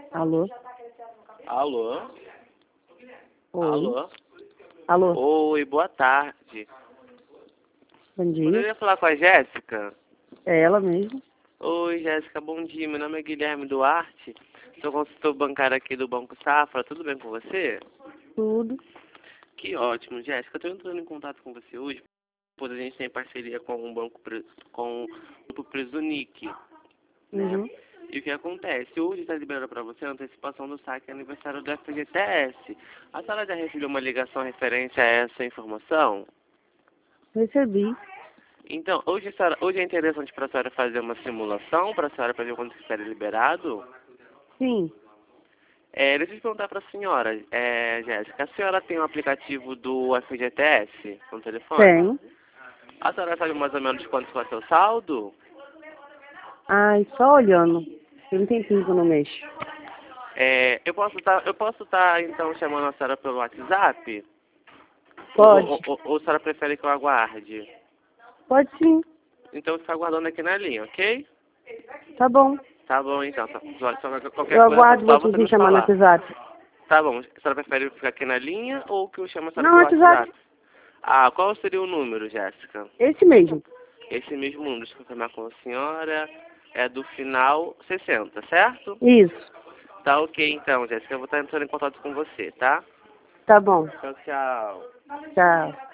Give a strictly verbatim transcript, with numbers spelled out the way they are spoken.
Alô? Alô? Oi. Alô? Alô? Oi, boa tarde. Bom dia. Poderia falar com a Jéssica? É ela mesmo. Oi, Jéssica, bom dia. Meu nome é Guilherme Duarte. Sou consultor bancário aqui do Banco Safra. Tudo bem com você? Tudo. Que ótimo, Jéssica. Eu estou entrando em contato com você hoje, pois a gente tem parceria com um banco, pre- com o Grupo Presunic, né? Uhum. E o que acontece? Hoje está liberado para você a antecipação do saque aniversário do F G T S. A senhora já recebeu uma ligação referente a essa informação? Recebi. Então, hoje, a senhora, hoje é interessante para a senhora fazer uma simulação, para a senhora fazer quando estiver liberado? Sim. É, deixa eu perguntar para a senhora, é, Jéssica, a senhora tem um aplicativo do F G T S no telefone? Tem. A senhora sabe mais ou menos quanto foi o seu saldo? Ai, só olhando. Tem um tempinho que eu não mexo. É, eu posso estar, eu posso estar então chamando a senhora pelo WhatsApp? Pode. Ou, ou, ou, ou a senhora prefere que eu aguarde? Pode sim. Então eu vou ficar aguardando aqui na linha, ok? Tá bom. Tá bom então, só, só, só qualquer Eu coisa aguardo só você você me me chamar no falar. WhatsApp. Tá bom, a senhora prefere ficar aqui na linha ou que eu chame a senhora Não, pelo WhatsApp. WhatsApp? Ah, qual seria o número, Jéssica? Esse mesmo. Esse mesmo número, deixa eu confirmar com a senhora, é do final sessenta, certo? Isso. Tá ok então, Jéssica, eu vou estar entrando em contato com você, tá? Tá bom. Tchau, tchau. Tchau.